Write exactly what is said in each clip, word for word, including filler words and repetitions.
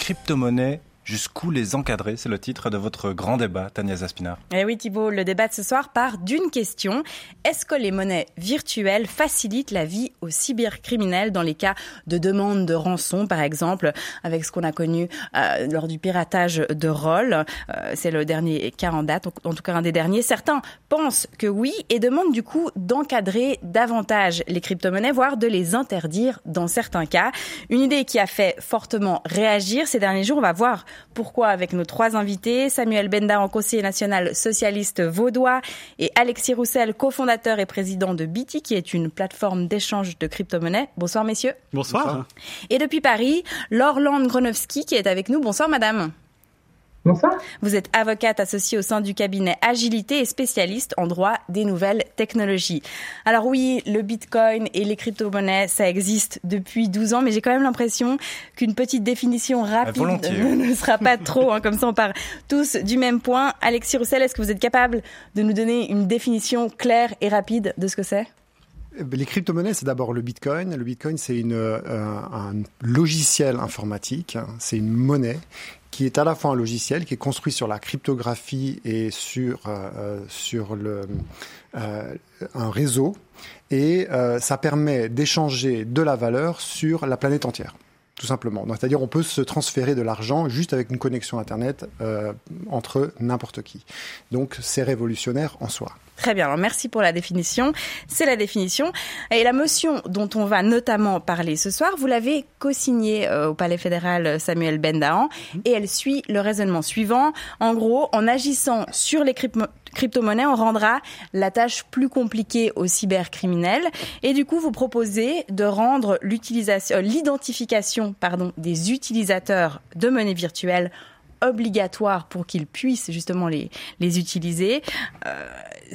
crypto-monnaies, jusqu'où les encadrer? C'est le titre de votre grand débat, Tania Zaspinard. Eh oui Thibault, le débat de ce soir part d'une question. Est-ce que les monnaies virtuelles facilitent la vie aux cybercriminels dans les cas de demande de rançon, par exemple, avec ce qu'on a connu euh, lors du piratage de Roll? euh, C'est le dernier cas en date, en tout cas un des derniers. Certains pensent que oui et demandent du coup d'encadrer davantage les crypto-monnaies, voire de les interdire dans certains cas. Une idée qui a fait fortement réagir ces derniers jours. On va voir pourquoi avec nos trois invités, Samuel Bendahan, conseiller national socialiste vaudois, et Alexis Roussel, cofondateur et président de Biti, qui est une plateforme d'échange de crypto-monnaies. Bonsoir messieurs. Bonsoir. Bonsoir. Et depuis Paris, Laure-Lande Gronowski qui est avec nous. Bonsoir madame. Bonsoir. Vous êtes avocate associée au sein du cabinet Agilité et spécialiste en droit des nouvelles technologies. Alors oui, le bitcoin et les crypto-monnaies, ça existe depuis douze ans, mais j'ai quand même l'impression qu'une petite définition rapide ne sera pas trop, hein, comme ça on part tous du même point. Alexis Roussel, est-ce que vous êtes capable de nous donner une définition claire et rapide de ce que c'est ? Les crypto-monnaies, c'est d'abord le bitcoin. Le bitcoin, c'est une, euh, un logiciel informatique, c'est une monnaie qui est à la fois un logiciel qui est construit sur la cryptographie et sur, euh, sur le, euh, un réseau. Et euh, ça permet d'échanger de la valeur sur la planète entière, tout simplement. Donc, c'est-à-dire on peut se transférer de l'argent juste avec une connexion Internet euh, entre n'importe qui. Donc, c'est révolutionnaire en soi. Très bien, alors merci pour la définition. C'est la définition. Et la motion dont on va notamment parler ce soir, vous l'avez co-signée euh, au Palais fédéral Samuel Bendahan, et elle suit le raisonnement suivant. En gros, en agissant sur les crypto- crypto-monnaies, on rendra la tâche plus compliquée aux cybercriminels. Et du coup, vous proposez de rendre l'utilisation, euh, l'identification pardon, des utilisateurs de monnaies virtuelles obligatoire pour qu'ils puissent justement les, les utiliser. Euh,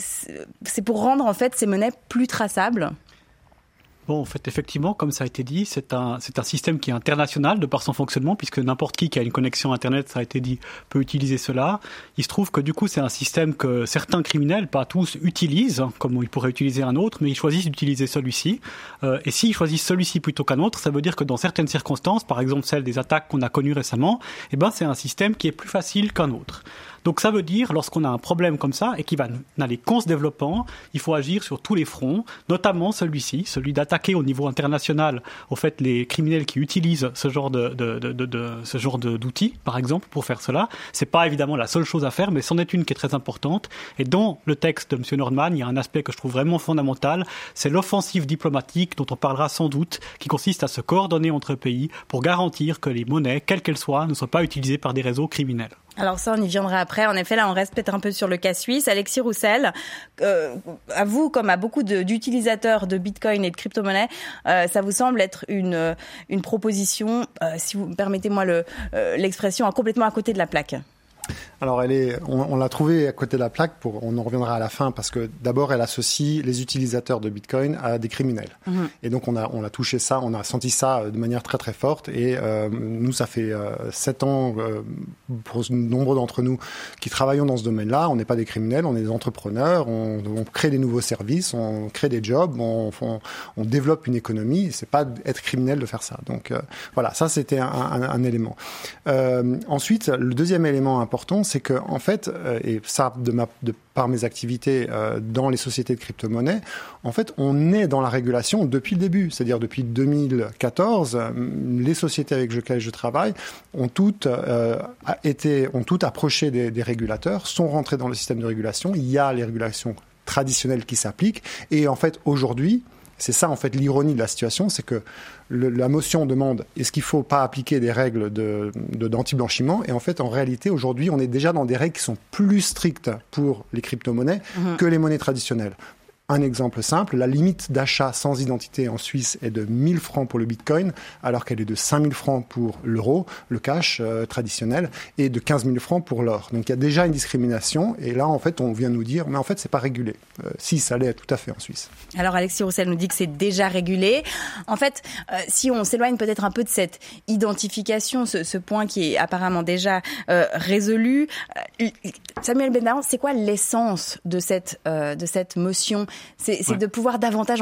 c'est pour rendre en fait ces monnaies plus traçables. Bon, en fait, effectivement, comme ça a été dit, c'est un, c'est un système qui est international de par son fonctionnement, puisque n'importe qui qui a une connexion Internet, ça a été dit, peut utiliser cela. Il se trouve que du coup, c'est un système que certains criminels, pas tous, utilisent, comme ils pourraient utiliser un autre, mais ils choisissent d'utiliser celui-ci. Euh, et s'ils choisissent celui-ci plutôt qu'un autre, ça veut dire que dans certaines circonstances, par exemple celle des attaques qu'on a connues récemment, eh ben, c'est un système qui est plus facile qu'un autre. Donc ça veut dire, lorsqu'on a un problème comme ça et qui va n'aller qu'en se développant, il faut agir sur tous les fronts, notamment celui-ci, celui d'attaquer au niveau international, au fait, les criminels qui utilisent ce genre de, de, de, de, de ce genre de, d'outils, par exemple, pour faire cela. C'est pas évidemment la seule chose à faire, mais c'en est une qui est très importante. Et dans le texte de M. Nordman, il y a un aspect que je trouve vraiment fondamental, c'est l'offensive diplomatique dont on parlera sans doute, qui consiste à se coordonner entre pays pour garantir que les monnaies, quelles qu'elles soient, ne soient pas utilisées par des réseaux criminels. Alors ça, on y viendra après. En effet, là, on reste peut-être un peu sur le cas suisse. Alexis Roussel, euh, à vous, comme à beaucoup de, d'utilisateurs de Bitcoin et de crypto-monnaies, euh, ça vous semble être une, une proposition, euh, si vous permettez-moi le, euh, l'expression, complètement à côté de la plaque? Alors, elle est, on, on l'a trouvée à côté de la plaque, pour, on en reviendra à la fin, parce que d'abord, elle associe les utilisateurs de Bitcoin à des criminels. Mmh. Et donc, on a, on a touché ça, on a senti ça de manière très, très forte. Et euh, nous, ça fait euh, sept ans, euh, pour nombre d'entre nous, qui travaillons dans ce domaine-là. On n'est pas des criminels, on est des entrepreneurs, on, on crée des nouveaux services, on crée des jobs, on, on, on développe une économie. C'est pas être criminel de faire ça. Donc, euh, voilà, ça, c'était un, un, un élément. Euh, ensuite, le deuxième élément important, c'est que, en fait, euh, et ça, de, ma, de par mes activités euh, dans les sociétés de crypto-monnaies, en fait, on est dans la régulation depuis le début. C'est-à-dire, depuis deux mille quatorze, euh, les sociétés avec lesquelles je travaille ont toutes, euh, été, ont toutes approché des, des régulateurs, sont rentrées dans le système de régulation. Il y a les régulations traditionnelles qui s'appliquent. Et en fait, aujourd'hui, c'est ça, en fait, l'ironie de la situation, c'est que le, la motion demande est-ce qu'il ne faut pas appliquer des règles de, de, d'anti-blanchiment ? Et en fait, en réalité, aujourd'hui, on est déjà dans des règles qui sont plus strictes pour les crypto-monnaies mmh. que les monnaies traditionnelles. Un exemple simple, la limite d'achat sans identité en Suisse est de mille francs pour le Bitcoin, alors qu'elle est de cinq mille francs pour l'euro, le cash euh, traditionnel, et de quinze mille francs pour l'or. Donc il y a déjà une discrimination, et là, en fait, on vient nous dire, mais en fait, c'est pas régulé. Euh, si, ça l'est tout à fait en Suisse. Alors Alexis Roussel nous dit que c'est déjà régulé. En fait, euh, si on s'éloigne peut-être un peu de cette identification, ce, ce point qui est apparemment déjà euh, résolu, euh, Samuel Bendahan, c'est quoi l'essence de cette, euh, de cette motion ? C'est, c'est ouais. de pouvoir davantage en fait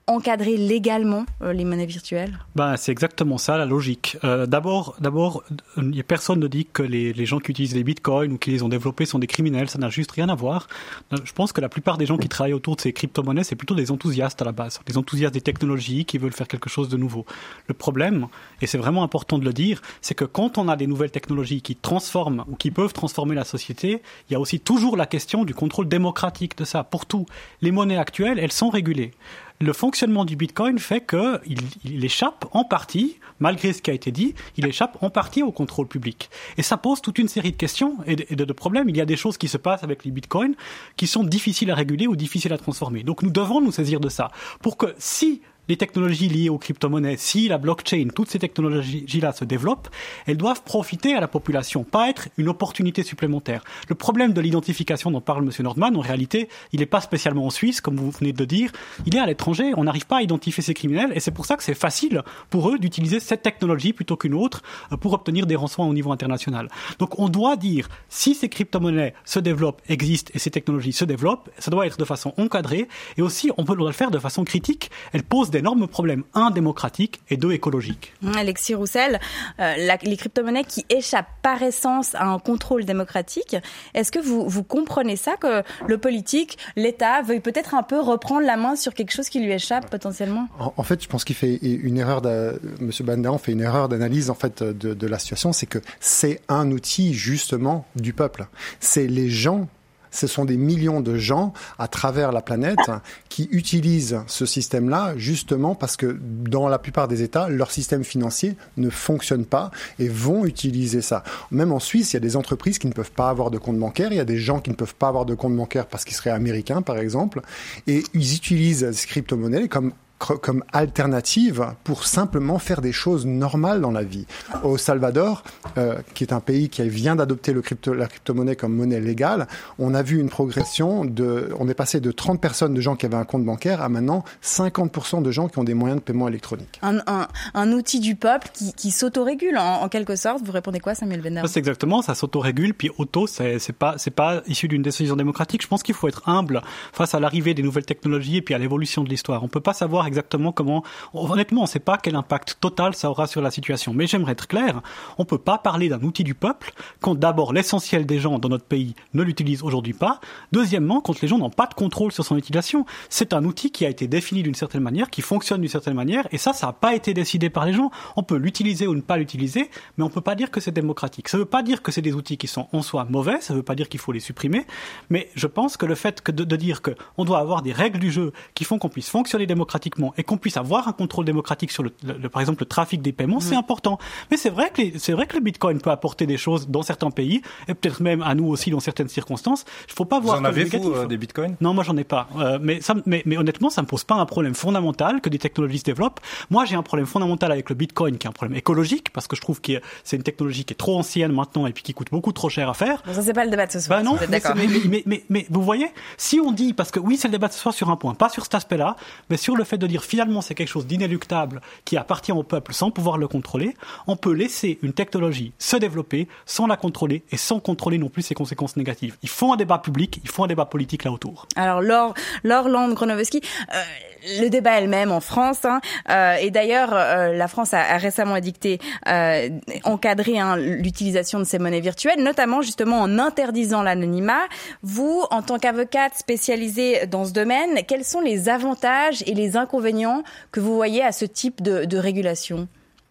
encadrer légalement euh, les monnaies virtuelles ? Ben, c'est exactement ça la logique. Euh, d'abord, d'abord, personne ne dit que les, les gens qui utilisent les bitcoins ou qui les ont développés sont des criminels. Ça n'a juste rien à voir. Je pense que la plupart des gens qui travaillent autour de ces crypto-monnaies, c'est plutôt des enthousiastes à la base, des enthousiastes des technologies qui veulent faire quelque chose de nouveau. Le problème, et c'est vraiment important de le dire, c'est que quand on a des nouvelles technologies qui transforment ou qui peuvent transformer la société, il y a aussi toujours la question du contrôle démocratique de ça. Pour tout, les monnaies actuelles, elles sont régulées. Le fonctionnement du Bitcoin fait qu'il il échappe en partie, malgré ce qui a été dit, il échappe en partie au contrôle public. Et ça pose toute une série de questions et de, et de problèmes. Il y a des choses qui se passent avec les Bitcoins qui sont difficiles à réguler ou difficiles à transformer. Donc nous devons nous saisir de ça pour que si les technologies liées aux crypto-monnaies, si la blockchain, toutes ces technologies-là se développent, elles doivent profiter à la population, pas être une opportunité supplémentaire. Le problème de l'identification dont parle M. Nordman, en réalité, il n'est pas spécialement en Suisse, comme vous venez de le dire, il est à l'étranger, on n'arrive pas à identifier ces criminels, et c'est pour ça que c'est facile pour eux d'utiliser cette technologie plutôt qu'une autre pour obtenir des rançons au niveau international. Donc on doit dire, si ces crypto-monnaies se développent, existent, et ces technologies se développent, ça doit être de façon encadrée, et aussi on peut le faire de façon critique. Elles posent des d'énormes problèmes, un, démocratiques et deux, écologiques. Alexis Roussel, euh, la, les crypto-monnaies qui échappent par essence à un contrôle démocratique, est-ce que vous, vous comprenez ça, que le politique, l'État, veuille peut-être un peu reprendre la main sur quelque chose qui lui échappe potentiellement ? En, en fait, je pense qu'il fait une erreur, de, M. Bandahan fait une erreur d'analyse en fait, de, de la situation, c'est que c'est un outil justement du peuple. C'est les gens. Ce sont des millions de gens à travers la planète qui utilisent ce système-là justement parce que dans la plupart des États, leur système financier ne fonctionne pas et vont utiliser ça. Même en Suisse, il y a des entreprises qui ne peuvent pas avoir de compte bancaire, il y a des gens qui ne peuvent pas avoir de compte bancaire parce qu'ils seraient américains, par exemple, et ils utilisent ces crypto-monnaies comme comme alternative pour simplement faire des choses normales dans la vie. Au Salvador, euh, qui est un pays qui vient d'adopter le crypto, la crypto-monnaie comme monnaie légale, on a vu une progression de, on est passé de trente personnes de gens qui avaient un compte bancaire à maintenant cinquante pour cent de gens qui ont des moyens de paiement électronique. Un, un, un outil du peuple qui, qui s'autorégule en, en quelque sorte. Vous répondez quoi, Samuel Benner ? C'est exactement, ça s'autorégule, puis auto, c'est, c'est pas, c'est pas issu d'une décision démocratique. Je pense qu'il faut être humble face à l'arrivée des nouvelles technologies et puis à l'évolution de l'histoire. On peut pas savoir exactement comment, honnêtement, on ne sait pas quel impact total ça aura sur la situation. Mais j'aimerais être clair, on ne peut pas parler d'un outil du peuple quand d'abord l'essentiel des gens dans notre pays ne l'utilisent aujourd'hui pas. Deuxièmement, quand les gens n'ont pas de contrôle sur son utilisation. C'est un outil qui a été défini d'une certaine manière, qui fonctionne d'une certaine manière, et ça, ça n'a pas été décidé par les gens. On peut l'utiliser ou ne pas l'utiliser, mais on ne peut pas dire que c'est démocratique. Ça ne veut pas dire que c'est des outils qui sont en soi mauvais, ça ne veut pas dire qu'il faut les supprimer, mais je pense que le fait que de, de dire qu'on doit avoir des règles du jeu qui font qu'on puisse fonctionner démocratiquement et qu'on puisse avoir un contrôle démocratique sur le, le, le par exemple le trafic des paiements, mmh. c'est important. Mais c'est vrai que les, c'est vrai que le Bitcoin peut apporter des choses dans certains pays et peut-être même à nous aussi dans certaines circonstances. Il faut pas voir. Vous en avez vous euh, des Bitcoins ? Non, moi j'en ai pas. Euh, mais, ça, mais mais honnêtement, ça me pose pas un problème fondamental que des technologies se développent. Moi, j'ai un problème fondamental avec le Bitcoin, qui est un problème écologique, parce que je trouve que c'est une technologie qui est trop ancienne maintenant et puis qui coûte beaucoup trop cher à faire. Bon, ça c'est pas le débat de ce soir. Bah non. Mais, mais, mais, mais, mais, mais vous voyez, si on dit, parce que oui, c'est le débat de ce soir sur un point, pas sur cet aspect-là, mais sur le fait de dire finalement c'est quelque chose d'inéluctable qui appartient au peuple sans pouvoir le contrôler, on peut laisser une technologie se développer sans la contrôler et sans contrôler non plus ses conséquences négatives. Il faut un débat public, il faut un débat politique là autour. Alors Laure, Laure Land-Gronovski, euh, le débat elle-même en France, hein, euh, et d'ailleurs euh, la France a, a récemment édicté, euh, encadré hein, l'utilisation de ces monnaies virtuelles, notamment justement en interdisant l'anonymat. Vous, en tant qu'avocate spécialisée dans ce domaine, quels sont les avantages et les inconvénients que vous voyez à ce type de, de régulation ?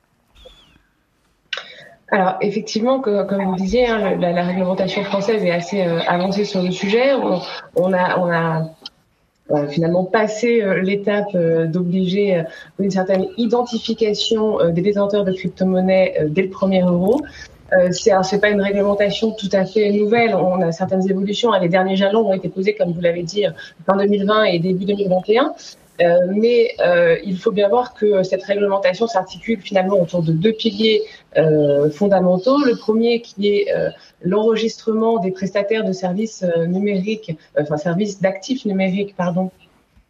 Alors effectivement, que, comme vous disiez, hein, la, la réglementation française est assez euh, avancée sur le sujet. On, on a, on a euh, finalement passé euh, l'étape euh, d'obliger euh, une certaine identification euh, des détenteurs de crypto-monnaies euh, dès le premier euro. Euh, c'est, alors, c'est pas une réglementation tout à fait nouvelle. On a certaines évolutions. Les derniers jalons ont été posés, comme vous l'avez dit, fin deux mille vingt et début deux mille vingt et un. Euh, mais euh, il faut bien voir que cette réglementation s'articule finalement autour de deux piliers euh, fondamentaux. Le premier qui est euh, l'enregistrement des prestataires de services euh, numériques, euh, enfin services d'actifs numériques, pardon,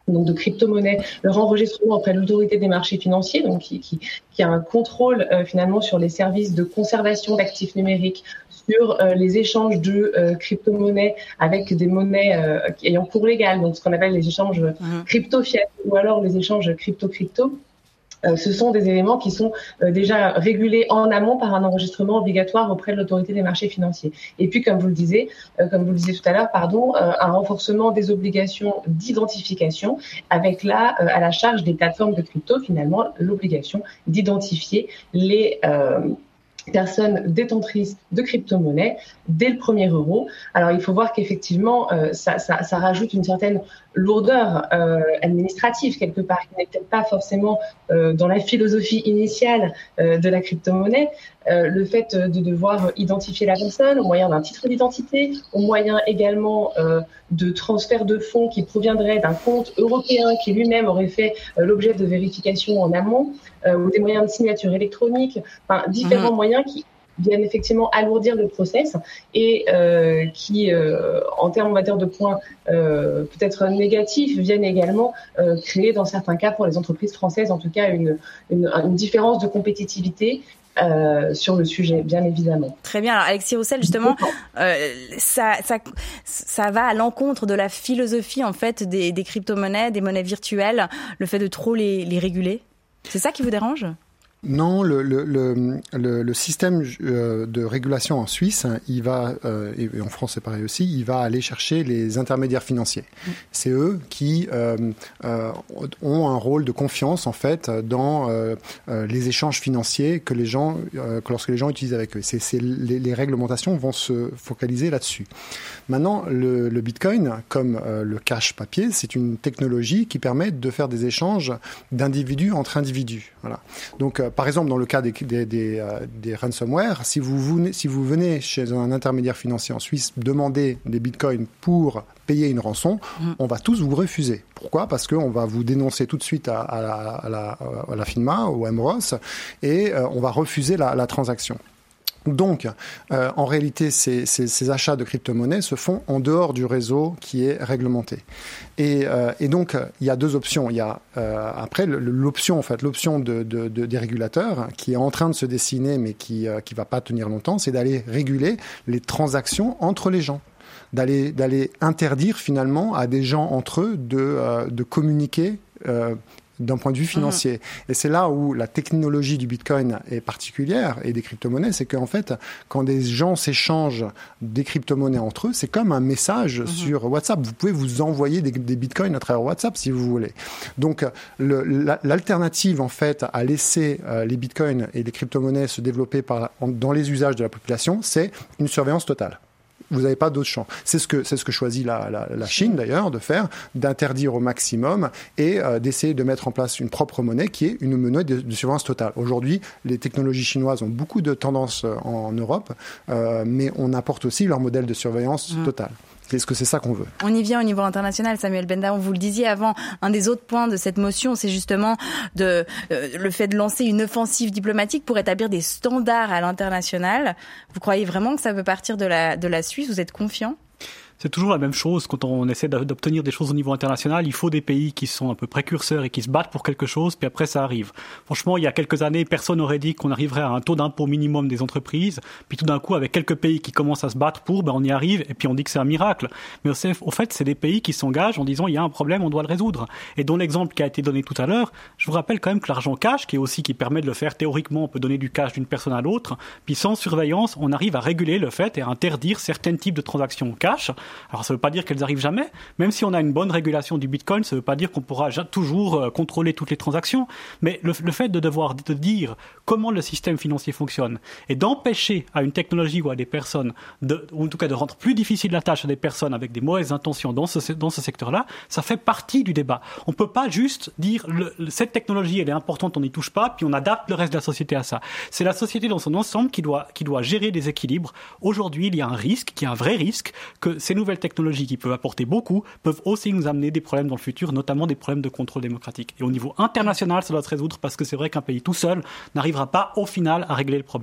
donc de crypto-monnaies, leur enregistrement auprès de l'autorité des marchés financiers, donc qui, qui, qui a un contrôle euh, finalement sur les services de conservation d'actifs numériques, sur euh, les échanges de euh, crypto-monnaies avec des monnaies euh, ayant cours légal, donc ce qu'on appelle les échanges mmh. crypto-fiat ou alors les échanges crypto-crypto. Euh, ce sont des éléments qui sont euh, déjà régulés en amont par un enregistrement obligatoire auprès de l'autorité des marchés financiers. Et puis, comme vous le disiez, euh, comme vous le disiez tout à l'heure, pardon, euh, un renforcement des obligations d'identification, avec là, euh, à la charge des plateformes de crypto, finalement, l'obligation d'identifier les euh, personnes détentrices de crypto-monnaies dès le premier euro. Alors, il faut voir qu'effectivement, euh, ça, ça, ça rajoute une certaine lourdeur euh, administrative, quelque part, qui n'est peut-être pas forcément euh, dans la philosophie initiale euh, de la crypto-monnaie. Euh, le fait de devoir identifier la personne au moyen d'un titre d'identité, au moyen également euh, de transfert de fonds qui proviendraient d'un compte européen qui lui-même aurait fait euh, l'objet de vérification en amont, euh, ou des moyens de signature électronique, enfin, différents mmh. moyens qui viennent effectivement alourdir le process et euh, qui, euh, en termes, on va dire, de points euh, peut-être négatifs, viennent également euh, créer, dans certains cas, pour les entreprises françaises, en tout cas, une, une, une différence de compétitivité Euh, sur le sujet, bien évidemment. Très bien. Alors, Alexis Roussel, justement, euh, ça, ça, ça va à l'encontre de la philosophie, en fait, des, des crypto-monnaies, des monnaies virtuelles, le fait de trop les, les réguler. C'est ça qui vous dérange ? Non, le, le, le, le, le système de régulation en Suisse, il va, euh, et en France c'est pareil aussi, il va aller chercher les intermédiaires financiers. Mmh. C'est eux qui euh, euh, ont un rôle de confiance en fait dans euh, les échanges financiers que les gens, euh, que lorsque les gens utilisent avec eux. C'est, c'est les, les réglementations vont se focaliser là-dessus. Maintenant, le, le Bitcoin, comme euh, le cash papier, c'est une technologie qui permet de faire des échanges d'individus entre individus. Voilà. Donc, euh, par exemple, dans le cas des, des, des, euh, des ransomware, si vous, venez, si vous venez chez un intermédiaire financier en Suisse demander des bitcoins pour payer une rançon, mmh. on va tous vous refuser. Pourquoi ? Parce qu'on va vous dénoncer tout de suite à, à, la, à, la, à la FINMA ou à M R O S et euh, on va refuser la, la transaction. Donc, euh, en réalité, ces, ces, ces achats de crypto-monnaies se font en dehors du réseau qui est réglementé. Et, euh, et donc, il y a deux options. Il y a euh, après l'option, en fait, l'option de, de, de, des régulateurs qui est en train de se dessiner, mais qui ne euh, qui va pas tenir longtemps, c'est d'aller réguler les transactions entre les gens. D'aller, d'aller interdire finalement à des gens entre eux de, euh, de communiquer euh, d'un point de vue financier. Mmh. Et c'est là où la technologie du Bitcoin est particulière et des crypto-monnaies, c'est qu'en fait, quand des gens s'échangent des crypto-monnaies entre eux, c'est comme un message mmh. sur WhatsApp. Vous pouvez vous envoyer des, des Bitcoins à travers WhatsApp si vous voulez. Donc, le, la, l'alternative, en fait, à laisser euh, les Bitcoins et les crypto-monnaies se développer par, en, dans les usages de la population, c'est une surveillance totale. Vous n'avez pas d'autre champ. C'est ce que c'est ce que choisit la, la, la Chine d'ailleurs de faire, d'interdire au maximum et euh, d'essayer de mettre en place une propre monnaie qui est une monnaie de, de surveillance totale. Aujourd'hui, les technologies chinoises ont beaucoup de tendances en, en Europe, euh, mais on apporte aussi leur modèle de surveillance mmh. totale. Est-ce que c'est ça qu'on veut ? On y vient au niveau international, Samuel Bendaon. Vous le disiez avant, un des autres points de cette motion, c'est justement de, euh, le fait de lancer une offensive diplomatique pour établir des standards à l'international. Vous croyez vraiment que ça peut partir de la, de la Suisse ? Vous êtes confiant ? C'est toujours la même chose quand on essaie d'obtenir des choses au niveau international. Il faut des pays qui sont un peu précurseurs et qui se battent pour quelque chose, puis après ça arrive. Franchement, il y a quelques années, personne n'aurait dit qu'on arriverait à un taux d'impôt minimum des entreprises. Puis tout d'un coup, avec quelques pays qui commencent à se battre pour, ben on y arrive et puis on dit que c'est un miracle. Mais au fait, c'est des pays qui s'engagent en disant il y a un problème, on doit le résoudre. Et dans l'exemple qui a été donné tout à l'heure, je vous rappelle quand même que l'argent cash, qui est aussi qui permet de le faire théoriquement, on peut donner du cash d'une personne à l'autre. Puis sans surveillance, on arrive à réguler le fait et à interdire certains types de transactions cash. Alors ça veut pas dire qu'elles arrivent jamais. Même si on a une bonne régulation du Bitcoin, ça veut pas dire qu'on pourra toujours euh, contrôler toutes les transactions. Mais le, le fait de devoir de dire comment le système financier fonctionne et d'empêcher à une technologie ou à des personnes, de, ou en tout cas de rendre plus difficile la tâche à des personnes avec des mauvaises intentions dans ce, dans ce secteur-là, ça fait partie du débat. On peut pas juste dire le, cette technologie elle est importante, on n'y touche pas, puis on adapte le reste de la société à ça. C'est la société dans son ensemble qui doit, qui doit gérer des équilibres. Aujourd'hui, il y a un risque, qui est un vrai risque, que ces nouvelles technologies qui peuvent apporter beaucoup, peuvent aussi nous amener des problèmes dans le futur, notamment des problèmes de contrôle démocratique. Et au niveau international, ça doit se résoudre parce que c'est vrai qu'un pays tout seul n'arrivera pas au final à régler le problème.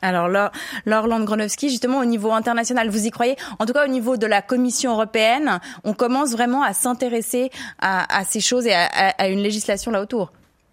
Alors, Laure, Laure Land-Gronowski, justement, au niveau international, vous y croyez? En tout cas, au niveau de la Commission européenne, on commence vraiment à s'intéresser à, à ces choses et à, à, à une législation là autour.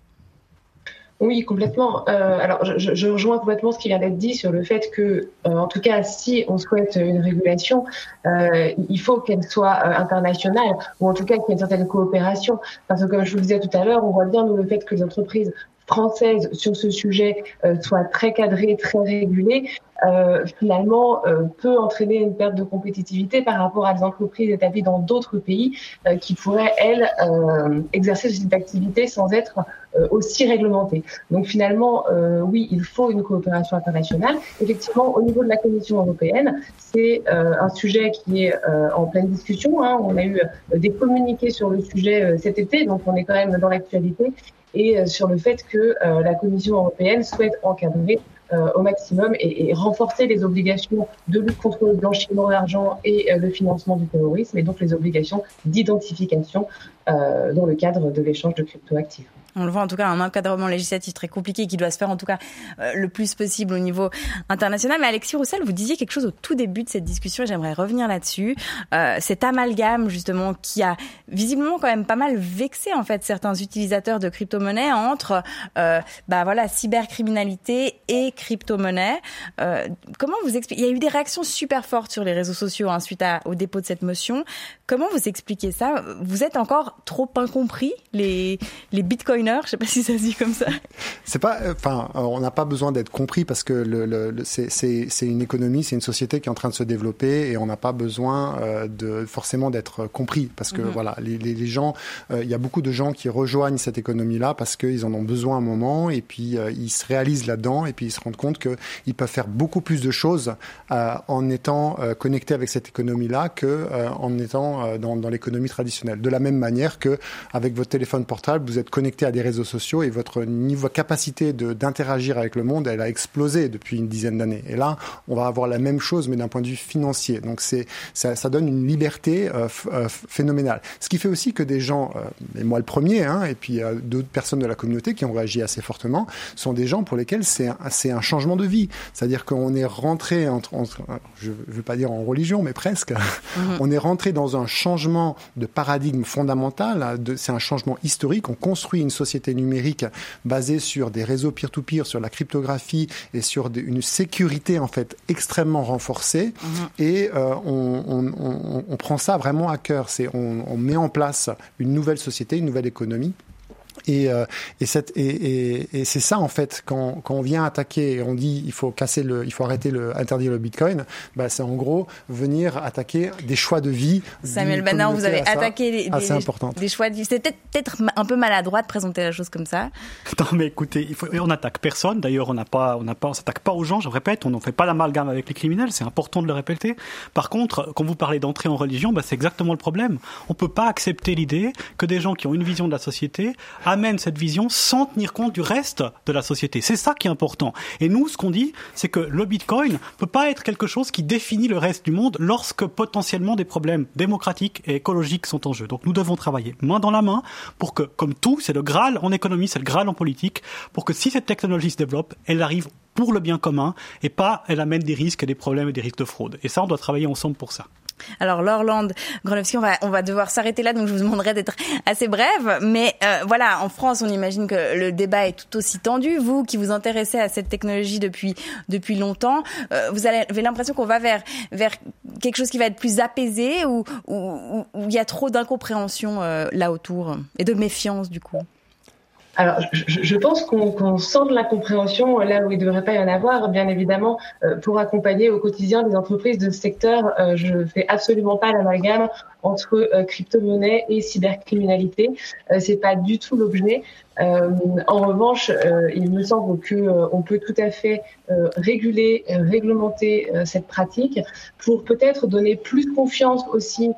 Oui, complètement. Euh, alors, je, je rejoins complètement ce qui vient d'être dit sur le fait que, euh, en tout cas, si on souhaite une régulation, euh, il faut qu'elle soit euh, internationale, ou en tout cas qu'il y ait une certaine coopération. Parce que, comme je vous le disais tout à l'heure, on voit bien nous, le fait que les entreprises françaises sur ce sujet euh, soient très cadrées, très régulées, euh, finalement euh, peut entraîner une perte de compétitivité par rapport à des entreprises établies dans d'autres pays euh, qui pourraient, elles, euh, exercer ce type d'activité sans être euh, aussi réglementées. Donc finalement, euh, oui, il faut une coopération internationale. Effectivement, au niveau de la Commission européenne, c'est euh, un sujet qui est euh, en pleine discussion, hein. On a eu euh, des communiqués sur le sujet euh, cet été, donc on est quand même dans l'actualité, et euh, sur le fait que euh, la Commission européenne souhaite encadrer Euh, au maximum et, et renforcer les obligations de lutte contre le blanchiment d'argent et euh, le financement du terrorisme, et donc les obligations d'identification euh, dans le cadre de l'échange de cryptoactifs. On le voit, en tout cas, un encadrement législatif très compliqué qui doit se faire en tout cas euh, le plus possible au niveau international. Mais Alexis Roussel, vous disiez quelque chose au tout début de cette discussion et j'aimerais revenir là-dessus. Euh, cet amalgame justement qui a visiblement quand même pas mal vexé en fait certains utilisateurs de crypto-monnaies entre euh, bah voilà cybercriminalité et crypto-monnaie. Euh, comment vous expliquez ? Il y a eu des réactions super fortes sur les réseaux sociaux hein, suite à, au dépôt de cette motion. Comment vous expliquez ça ? Vous êtes encore trop incompris, les les bitcoins? Je sais pas si ça se dit comme ça. C'est pas, enfin, on n'a pas besoin d'être compris parce que le, le, le c'est, c'est, c'est une économie, c'est une société qui est en train de se développer et on n'a pas besoin euh, de forcément d'être compris parce que mm-hmm. voilà, les, les, les gens, il euh, y a beaucoup de gens qui rejoignent cette économie-là parce qu'ils en ont besoin un moment et puis euh, ils se réalisent là-dedans et puis ils se rendent compte qu'ils peuvent faire beaucoup plus de choses euh, en étant euh, connectés avec cette économie-là que euh, en étant euh, dans, dans l'économie traditionnelle. De la même manière que avec votre téléphone portable, vous êtes connecté à des réseaux sociaux et votre niveau capacité de, d'interagir avec le monde, elle a explosé depuis une dizaine d'années. Et là, on va avoir la même chose, mais d'un point de vue financier. Donc, c'est, ça, ça donne une liberté euh, f, euh, phénoménale. Ce qui fait aussi que des gens, euh, et moi le premier, hein, et puis euh, d'autres personnes de la communauté qui ont réagi assez fortement, sont des gens pour lesquels c'est un, c'est un changement de vie. C'est-à-dire qu'on est rentré, entre, entre je ne veux pas dire en religion, mais presque, mmh. on est rentré dans un changement de paradigme fondamental. De, c'est un changement historique. On construit une société numérique basée sur des réseaux peer-to-peer, sur la cryptographie et sur des, une sécurité en fait extrêmement renforcée. Mmh. Et euh, on, on, on, on prend ça vraiment à cœur. C'est, on, on met en place une nouvelle société, une nouvelle économie. Et, euh, et, cette, et, et, et c'est ça en fait quand, quand on vient attaquer et on dit il faut casser le, il faut arrêter le, interdire le Bitcoin, bah c'est en gros venir attaquer des choix de vie. Samuel Banner, vous avez attaqué des, des, des choix de vie. C'est peut-être, peut-être un peu maladroit de présenter la chose comme ça. Non mais écoutez, il faut, on n'attaque personne. D'ailleurs on n'a pas, on n'a pas, on s'attaque pas aux gens. Je répète, on ne fait pas l'amalgame avec les criminels. C'est important de le répéter. Par contre, quand vous parlez d'entrée en religion, bah c'est exactement le problème. On peut pas accepter l'idée que des gens qui ont une vision de la société amène cette vision sans tenir compte du reste de la société. C'est ça qui est important. Et nous, ce qu'on dit, c'est que le Bitcoin peut pas être quelque chose qui définit le reste du monde lorsque potentiellement des problèmes démocratiques et écologiques sont en jeu. Donc nous devons travailler main dans la main pour que, comme tout, c'est le Graal en économie, c'est le Graal en politique, pour que si cette technologie se développe, elle arrive pour le bien commun et pas elle amène des risques et des problèmes et des risques de fraude. Et ça, on doit travailler ensemble pour ça. Alors, Laure Land-Gronowski, on va, on va devoir s'arrêter là, donc je vous demanderai d'être assez brève. Mais euh, voilà, en France, on imagine que le débat est tout aussi tendu. Vous, qui vous intéressez à cette technologie depuis depuis longtemps, euh, vous avez l'impression qu'on va vers vers quelque chose qui va être plus apaisé ou où il y a trop d'incompréhension euh, là autour et de méfiance du coup? Alors, je, je pense qu'on, qu'on sent de l'incompréhension là où il ne devrait pas y en avoir. Bien évidemment, euh, pour accompagner au quotidien des entreprises de ce secteur, euh, je ne fais absolument pas l'amalgame entre euh, crypto-monnaie et cybercriminalité. Euh, c'est pas du tout l'objet. Euh, en revanche, euh, il me semble que euh, on peut tout à fait euh, réguler, euh, réglementer euh, cette pratique pour peut-être donner plus confiance aussi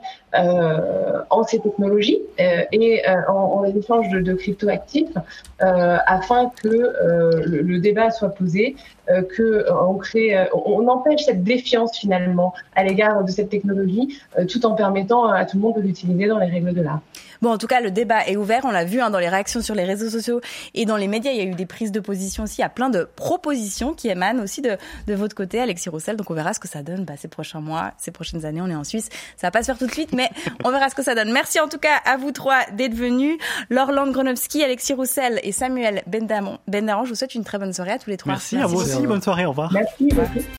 euh, en ces technologies euh, et euh, en, en l'échange de, de crypto-actifs euh, afin que euh, le, le débat soit posé euh, que on crée, euh, on empêche cette défiance finalement à l'égard de cette technologie, euh, tout en permettant à tout le monde de l'utiliser dans les règles de l'art. Bon, en tout cas, le débat est ouvert. On l'a vu hein, dans les réactions sur les réseaux sociaux et dans les médias. Il y a eu des prises de position aussi. Il y a plein de propositions qui émanent aussi de, de votre côté, Alexis Roussel. Donc, on verra ce que ça donne bah, ces prochains mois, ces prochaines années. On est en Suisse. Ça va pas se faire tout de suite, mais on verra ce que ça donne. Merci en tout cas à vous trois d'être venus. Laure Land-Gronowski, Alexis Roussel et Samuel Bendaron. Je vous souhaite une très bonne soirée à tous les trois. Merci, Merci à vous aussi. Bonne soirée. Au revoir. Merci beaucoup.